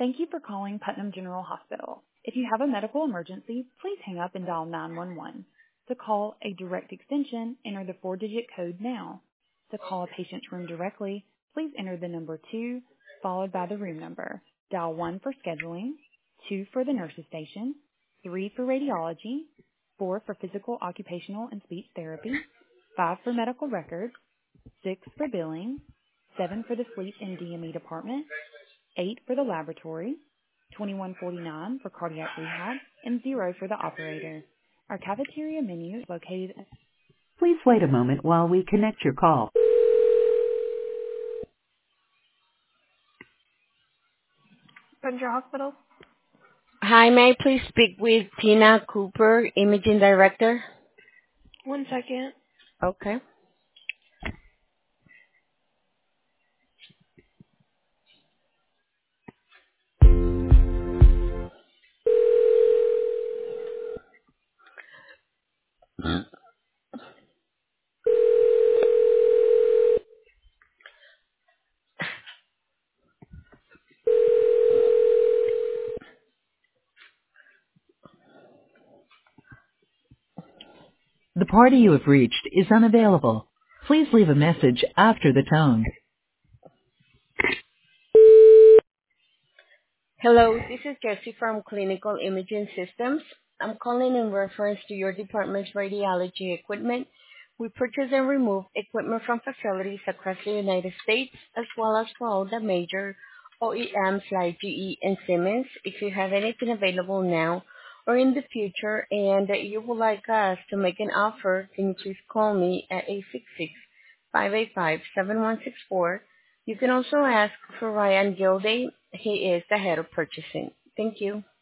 Thank you for calling Putnam General Hospital. If you have a medical emergency, please hang up and dial 911. To call a direct extension, enter the 4-digit code now. To call a patient's room directly, please enter the number 2, followed by the room number. Dial 1 for scheduling, 2 for the nurses station, 3 for radiology, 4 for physical, occupational, and speech therapy, 5 for medical records, 6 for billing, 7 for the sleep and DME department, 8 for the laboratory, 2149 for cardiac rehab, and 0 for the operator. Our cafeteria menu is located at... Please wait a moment while we connect your call. Central Hospital. Hi, may I please speak with Tina Cooper, Imaging Director? 1 second. Okay. The party you have reached is unavailable. Please leave a message after the tone. Hello, this is Jessie from Clinical Imaging Systems. I'm calling in reference to your department's radiology equipment. We purchase and remove equipment from facilities across the United States, as well as for all the major OEMs like GE and Siemens. If you have anything available now or in the future and you would like us to make an offer, can you please call me at 866-585-7164. You can also ask for Ryan Gilday. He is the head of purchasing. Thank you.